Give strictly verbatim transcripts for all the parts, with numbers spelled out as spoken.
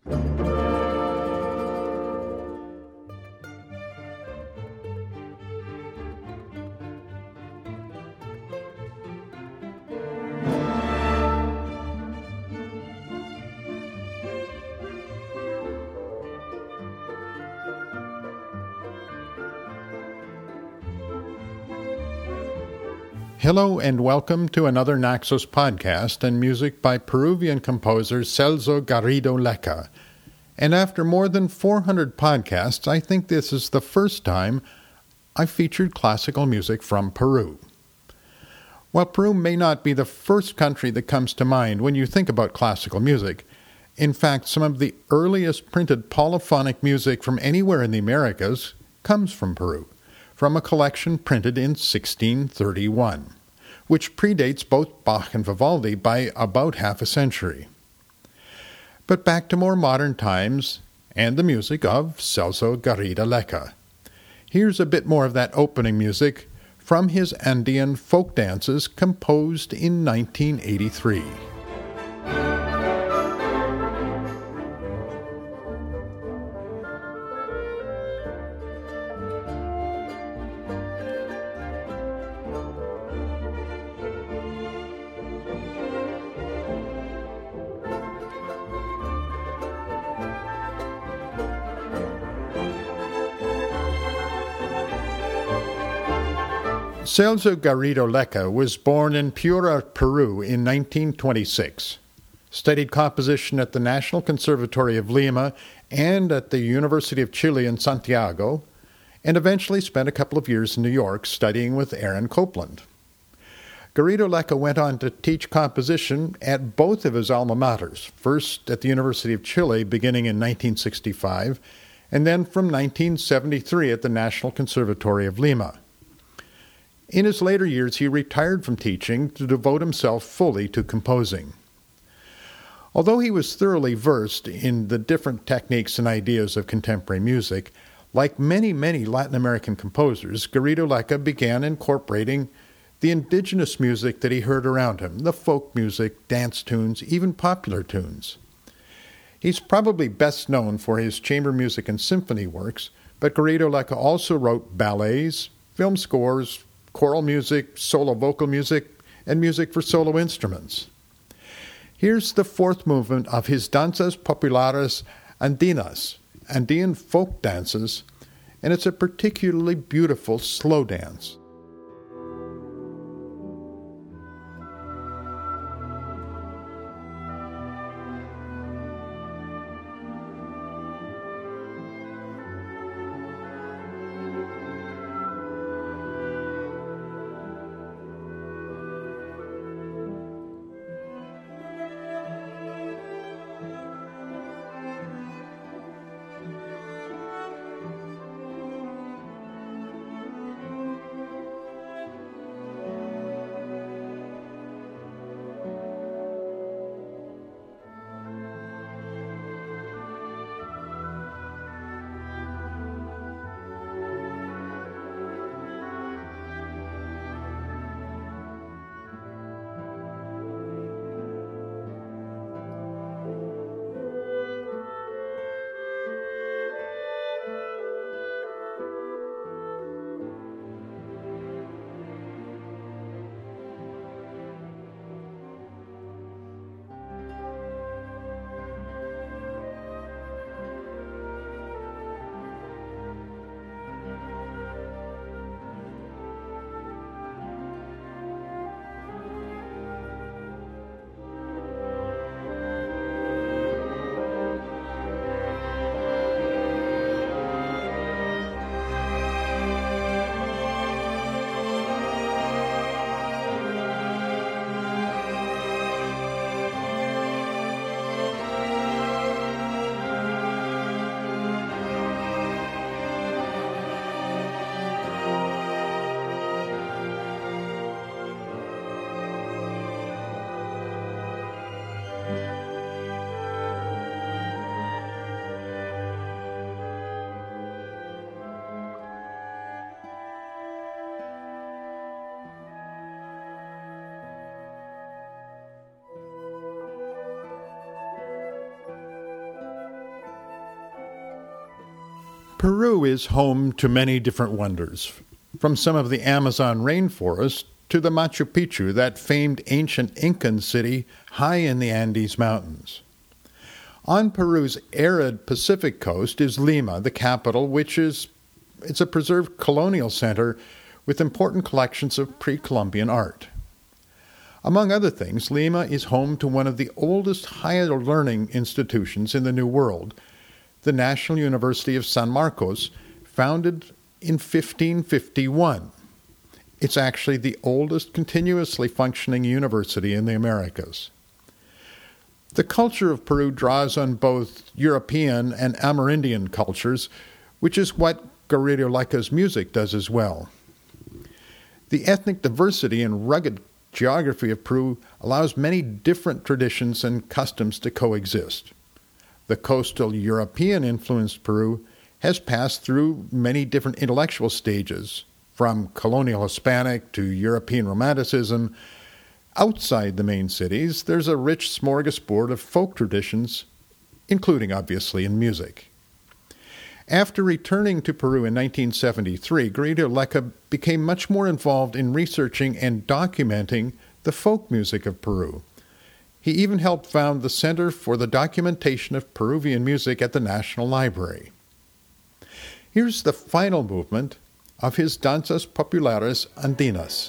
Hello and welcome to another Naxos podcast and music by Peruvian composer Celso Garrido Lecca. And after more than four hundred podcasts, I think this is the first time I've featured classical music from Peru. While Peru may not be the first country that comes to mind when you think about classical music, in fact, some of the earliest printed polyphonic music from anywhere in the Americas comes from Peru, from a collection printed in sixteen thirty-one, which predates both Bach and Vivaldi by about half a century. But back to more modern times and the music of Celso Garrido Lecca. Here's a bit more of that opening music from his Andean folk dances composed in nineteen eighty-three. Celso Garrido Lecca was born in Piura, Peru in nineteen twenty-six, studied composition at the National Conservatory of Lima and at the University of Chile in Santiago, and eventually spent a couple of years in New York studying with Aaron Copland. Garrido Lecca went on to teach composition at both of his alma maters, first at the University of Chile beginning in nineteen sixty-five, and then from nineteen seventy-three at the National Conservatory of Lima. In his later years, he retired from teaching to devote himself fully to composing. Although he was thoroughly versed in the different techniques and ideas of contemporary music, like many, many Latin American composers, Garrido Lecca began incorporating the indigenous music that he heard around him, the folk music, dance tunes, even popular tunes. He's probably best known for his chamber music and symphony works, but Garrido Lecca also wrote ballets, film scores, choral music, solo vocal music, and music for solo instruments. Here's the fourth movement of his Danzas Populares Andinas, Andean folk dances, and it's a particularly beautiful slow dance. Peru is home to many different wonders, from some of the Amazon rainforest to the Machu Picchu, that famed ancient Incan city high in the Andes Mountains. On Peru's arid Pacific coast is Lima, the capital, which is it's a preserved colonial center with important collections of pre-Columbian art. Among other things, Lima is home to one of the oldest higher learning institutions in the New World, the National University of San Marcos, founded in fifteen fifty-one. It's actually the oldest continuously functioning university in the Americas. The culture of Peru draws on both European and Amerindian cultures, which is what Garrido Lecca's music does as well. The ethnic diversity and rugged geography of Peru allows many different traditions and customs to coexist. The coastal European-influenced Peru has passed through many different intellectual stages, from colonial Hispanic to European Romanticism. Outside the main cities, there's a rich smorgasbord of folk traditions, including, obviously, in music. After returning to Peru in nineteen seventy-three, Garrido Lecca became much more involved in researching and documenting the folk music of Peru. He even helped found the Center for the Documentation of Peruvian Music at the National Library. Here's the final movement of his Danzas Populares Andinas.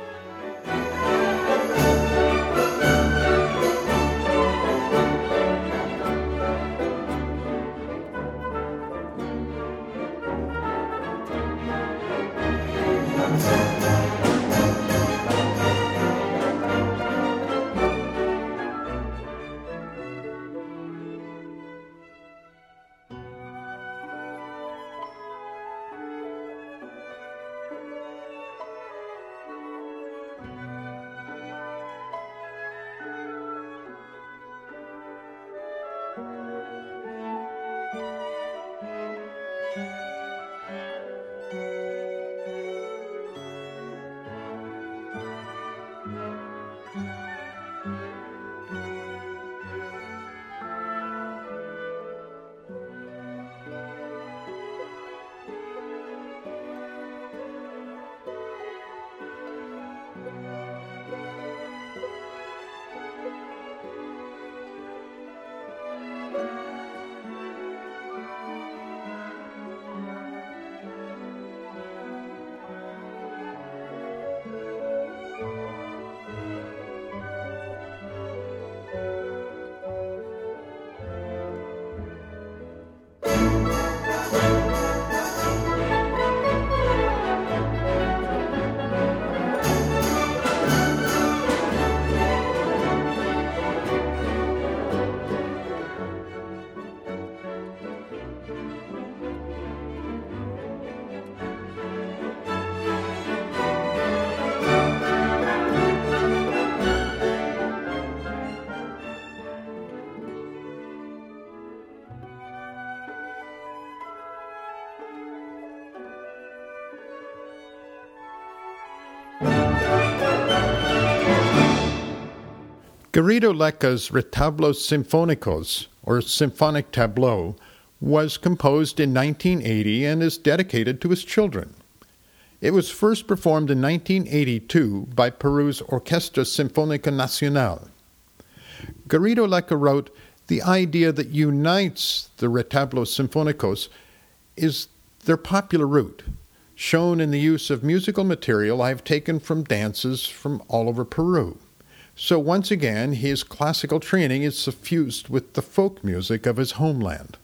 Garrido Lecca's Retablos Sinfónicos, or Symphonic Tableau, was composed in nineteen eighty and is dedicated to his children. It was first performed in nineteen eighty-two by Peru's Orquesta Sinfónica Nacional. Garrido Lecca wrote, "The idea that unites the Retablos Sinfónicos is their popular root, shown in the use of musical material I have taken from dances from all over Peru. So once again, his classical training is suffused with the folk music of his homeland."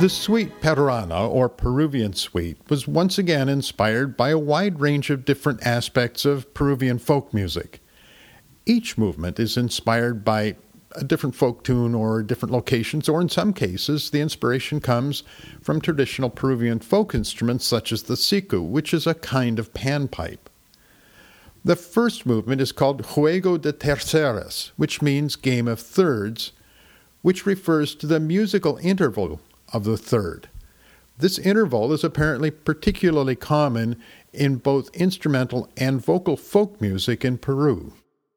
The suite Peruana, or Peruvian suite, was once again inspired by a wide range of different aspects of Peruvian folk music. Each movement is inspired by a different folk tune or different locations, or in some cases, the inspiration comes from traditional Peruvian folk instruments such as the siku, which is a kind of panpipe. The first movement is called Juego de Terceras, which means game of thirds, which refers to the musical interval of the third. This interval is apparently particularly common in both instrumental and vocal folk music in Peru.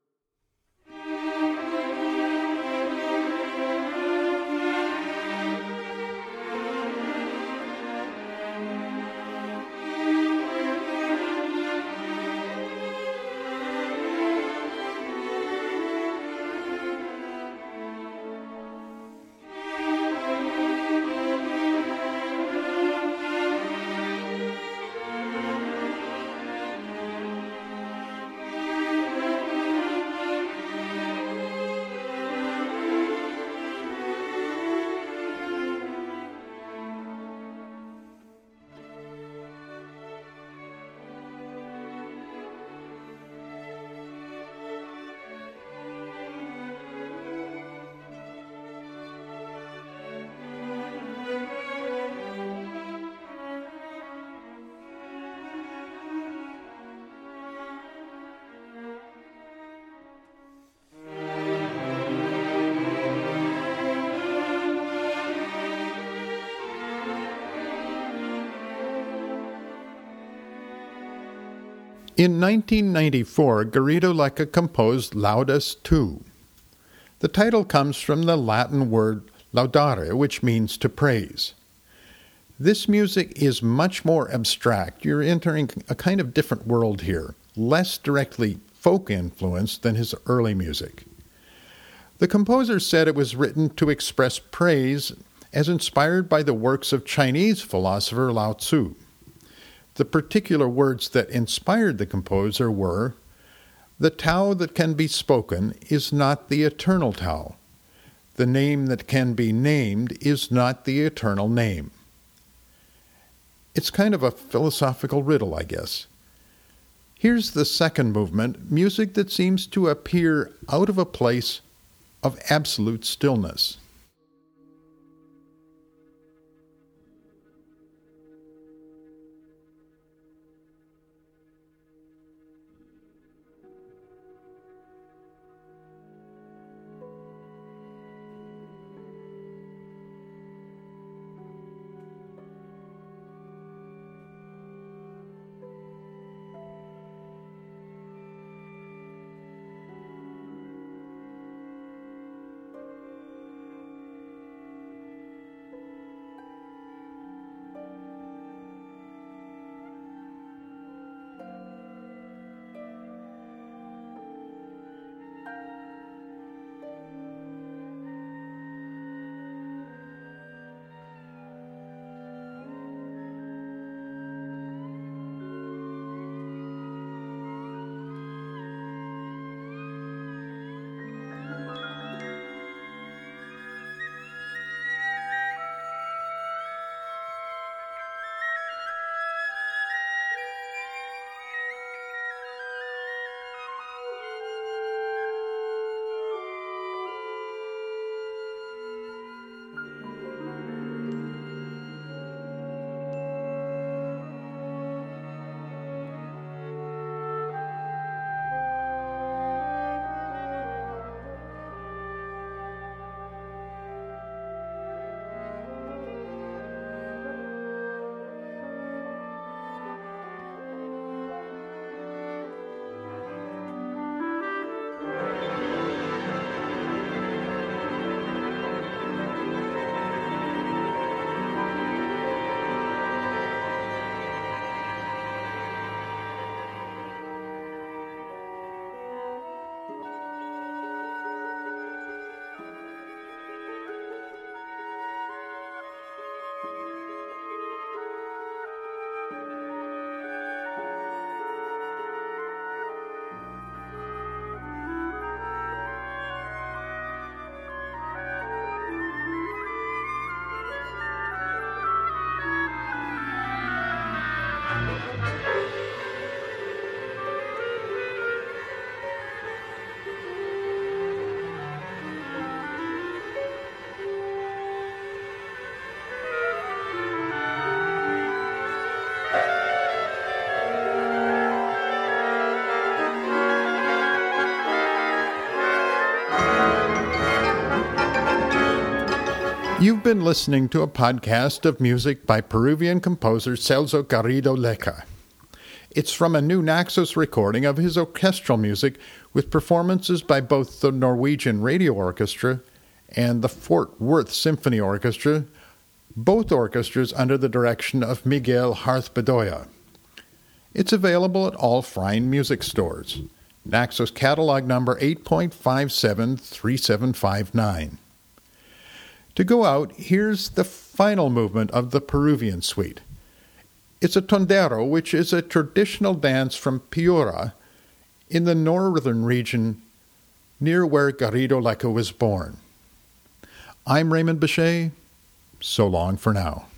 In nineteen ninety-four, Garrido Lecca composed Laudes Tu. The title comes from the Latin word laudare, which means to praise. This music is much more abstract. You're entering a kind of different world here, less directly folk influenced than his early music. The composer said it was written to express praise as inspired by the works of Chinese philosopher Lao Tzu. The particular words that inspired the composer were, "The Tao that can be spoken is not the eternal Tao. The name that can be named is not the eternal name." It's kind of a philosophical riddle, I guess. Here's the second movement, music that seems to appear out of a place of absolute stillness. You've been listening to a podcast of music by Peruvian composer Celso Garrido Leca. It's from a new Naxos recording of his orchestral music with performances by both the Norwegian Radio Orchestra and the Fort Worth Symphony Orchestra, both orchestras under the direction of Miguel Harth-Bedoya. It's available at all fine music stores. Naxos catalog number eight point five seven three seven five nine. To go out, here's the final movement of the Peruvian suite. It's a tondero, which is a traditional dance from Piura in the northern region near where Garrido Leca was born. I'm Raymond Bechet. So long for now.